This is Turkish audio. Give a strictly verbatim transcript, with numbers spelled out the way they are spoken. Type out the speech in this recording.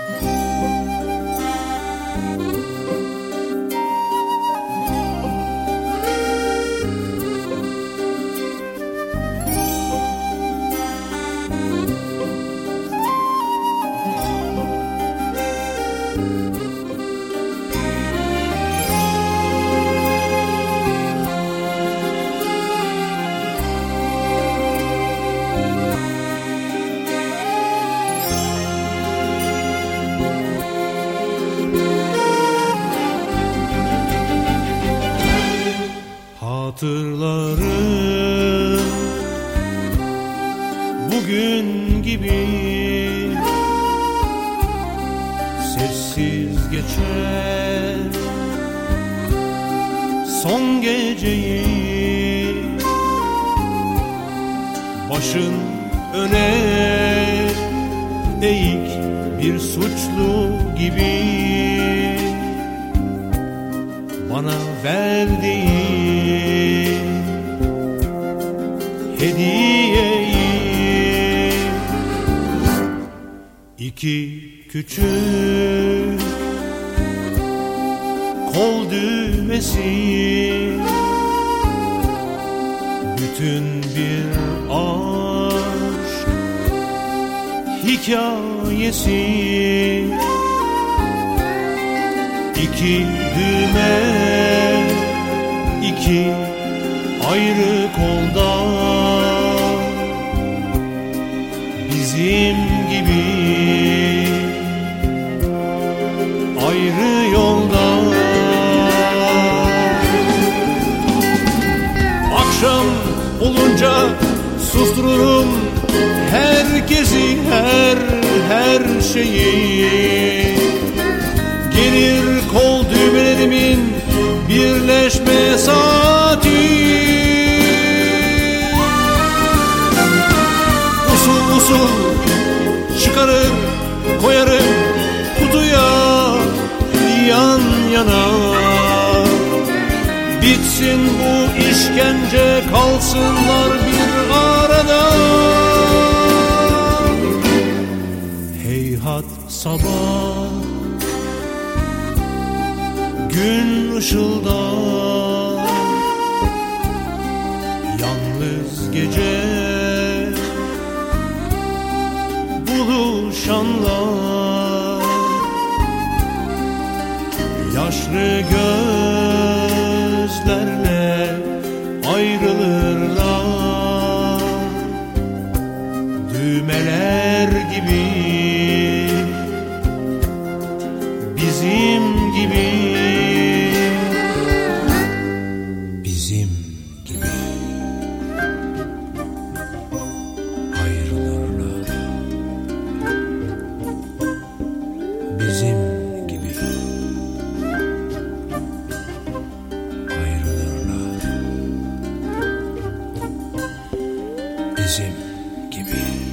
Hatırlarım bugün gibi sessiz geçer son geceyi, başın öne eğik bir suçlu gibi bana verdiğin hediyeyi. İki küçük kol düğmesi, bütün bir aşk hikayesi. İki düğme, iki ayrı kolda, bizim gibi ayrı yolda. Akşam olunca sustururum herkesi, her her şeyi. Gelir kol düğmelerimin birleşme saati. Usul usul çıkarır koyarım kutuya yan yana. Bitsin bu işkence, kalsınlar bir arada. Heyhat sabah gün ışıldar, yalnız gece buluşanlar, yaşlı gözlerle ayrılırlar, düğmeler gibi bizim gibi. Bizim gibi ayrılırlar, bizim gibi ayrılırlar, bizim gibi.